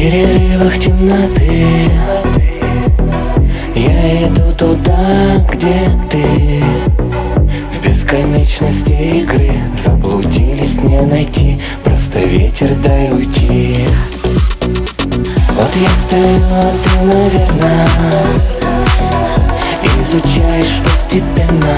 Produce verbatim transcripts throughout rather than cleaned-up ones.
перерывах темноты я иду туда, где ты. В бесконечности игры заблудились, не найти. Просто ветер, дай уйти. Вот я стою, а ты, наверное, изучаешь постепенно,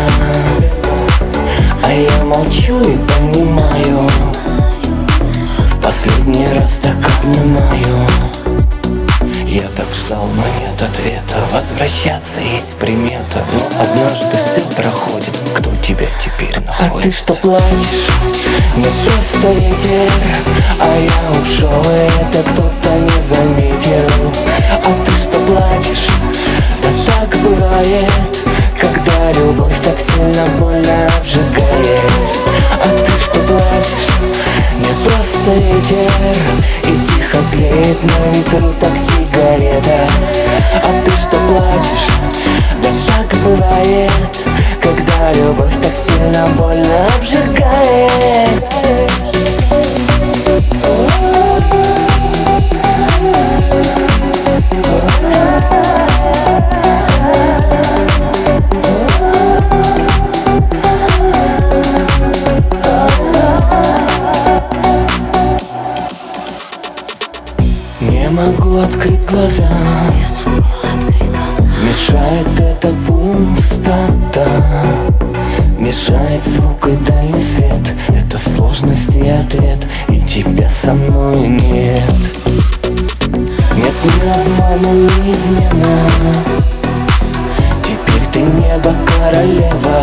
а я молчу и понимаю, в последний раз так обнимаю. Я так ждал, но нет ответа. Возвращаться есть примета, но однажды все проходит. Кто тебя теперь находит? А ты что плачешь? Не просто ветер, а я ушел, и это кто-то не заметил. А ты что плачешь? Да так бывает, когда любовь так сильно больно обжигает. А ты что плачешь? Не просто ветер, и тихо тлеет на ветру так сигарета. А ты что плачешь? Да так бывает, когда любовь так сильно больно обжигает. Не могу открыть глаза, мешает эта пустота, мешает звук и дальний свет. Это сложность и ответ, и тебя со мной нет. Нет ни обмана, ни измена, теперь ты небо, королева.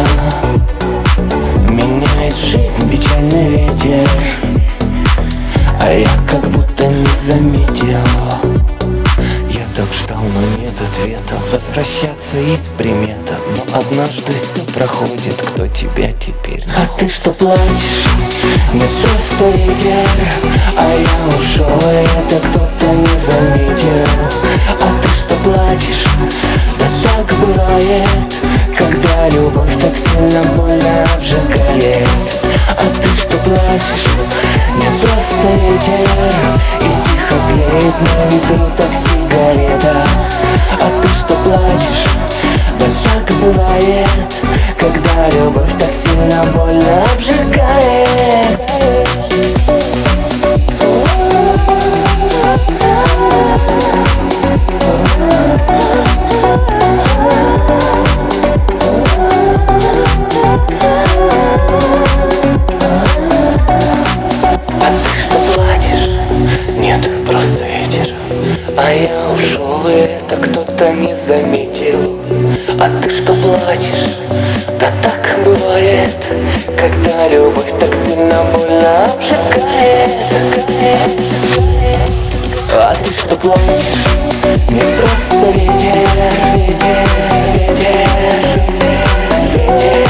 Меняет жизнь печальный ветер, а я как будто не заметил. Я так ждал, но нет ответа. Возвращаться есть примета, но однажды все проходит. Кто тебя теперь находит? А ты что плачешь? Не просто ветер, а я ушел, и это кто-то не заметил. А ты что плачешь? Да так бывает, когда любовь так сильно больно обжигает. А ты что плачешь? Не просто ветер, и тихо тлеет на ветру так сигарета. А ты что плачешь? Да так бывает, когда любовь так сильно больно обжигает. А я ушел, и это кто-то не заметил. А ты что плачешь? Да так бывает, когда любовь так сильно больно обжигает. А ты что плачешь? Не просто ветер, ветер, ветер, ветер, ветер.